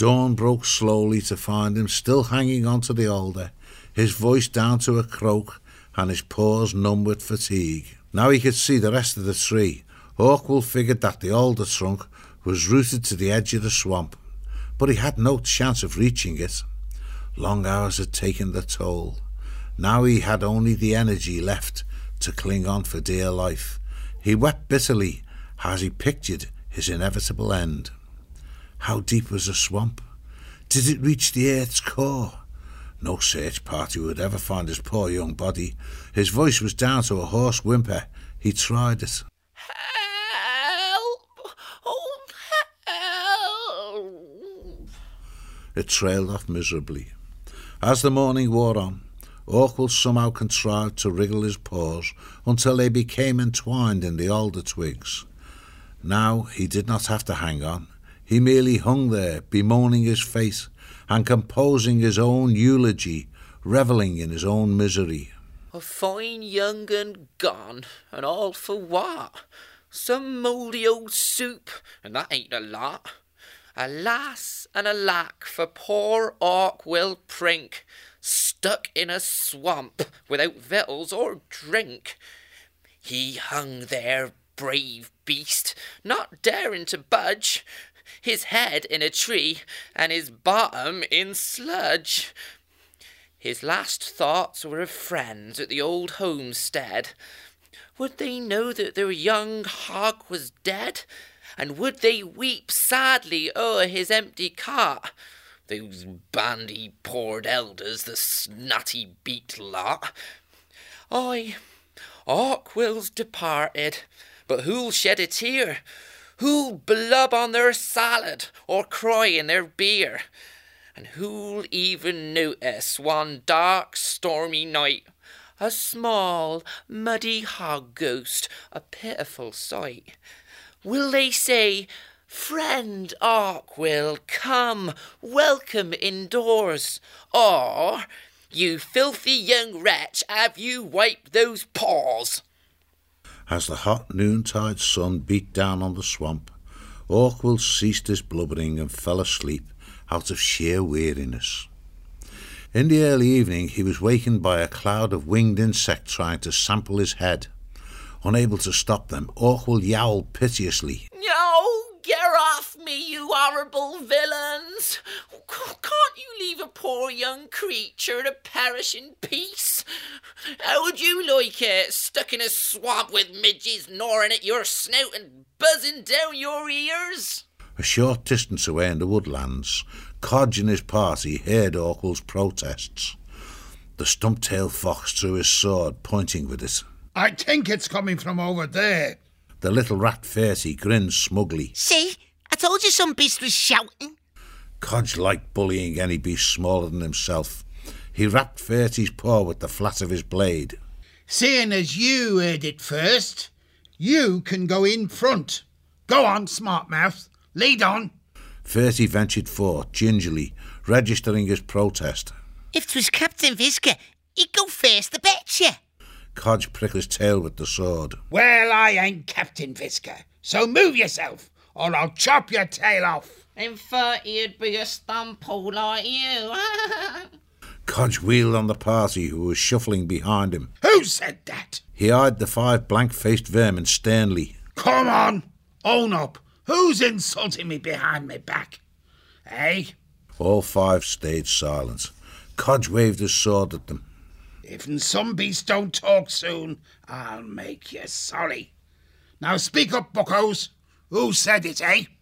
Dawn broke slowly to find him still hanging onto the alder, his voice down to a croak and his paws numb with fatigue. Now he could see the rest of the tree. Hawkwill figured that the alder trunk was rooted to the edge of the swamp, but he had no chance of reaching it. Long hours had taken their toll. Now he had only the energy left to cling on for dear life. He wept bitterly as he pictured his inevitable end. How deep was the swamp? Did it reach the earth's core? No search party would ever find his poor young body. His voice was down to a hoarse whimper. He tried it. Help! Oh, help! It trailed off miserably. As the morning wore on, Hawkwill somehow contrived to wriggle his paws until they became entwined in the alder twigs. Now he did not have to hang on. He merely hung there, bemoaning his fate and composing his own eulogy, revelling in his own misery. A fine young un gone, and all for what? Some mouldy old soup, and that ain't a lot. Alas and alack for poor Hawkwill Prink, stuck in a swamp without victuals or drink. He hung there, brave beast, not daring to budge, his head in a tree and his bottom in sludge. His last thoughts were of friends at the old homestead. Would they know that their young hog was dead? And would they weep sadly o'er his empty cot? Those bandy-poured elders, the snotty-beaked lot. Aye, Hawkwill's departed, but who'll shed a tear? Who'll blub on their salad or cry in their beer? And who'll even notice one dark, stormy night a small, muddy hog ghost, a pitiful sight? Will they say, "Friend Hawkwill, come, welcome indoors," or, "You filthy young wretch, have you wiped those paws?" As the hot noontide sun beat down on the swamp, Hawkwill ceased his blubbering and fell asleep out of sheer weariness. In the early evening he was wakened by a cloud of winged insects trying to sample his head. Unable to stop them, Hawkwill yowled piteously. "No, get off me, you horrible villains! Can't you leave a poor young creature to perish in peace? How would you like it, stuck in a swamp with midges gnawing at your snout and buzzing down your ears?" A short distance away in the woodlands, Codge and his party heard Hawkwill's protests. The stump-tailed fox drew his sword, pointing with it. "I think it's coming from over there." The little rat Ferty grinned smugly. "See, I told you some beast was shouting." Codge liked bullying any beast smaller than himself. He rapped Ferty's paw with the flat of his blade. "Seeing as you heard it first, you can go in front. Go on, smart mouth. Lead on." Ferty ventured forth, gingerly, registering his protest. "If 'twas Captain Visca, he'd go first, I bet you." Codge pricked his tail with the sword. "Well, I ain't Captain Visca, so move yourself, or I'll chop your tail off." "In 30 it'd be a stumphole like you." Codge wheeled on the party who was shuffling behind him. "Who said that?" He eyed the 5 blank-faced vermin sternly. "Come on, own up. Who's insulting me behind my back? Eh?" All 5 stayed silent. Codge waved his sword at them. "If some beast don't talk soon, I'll make you sorry. Now speak up, buckos. Who said it, eh?"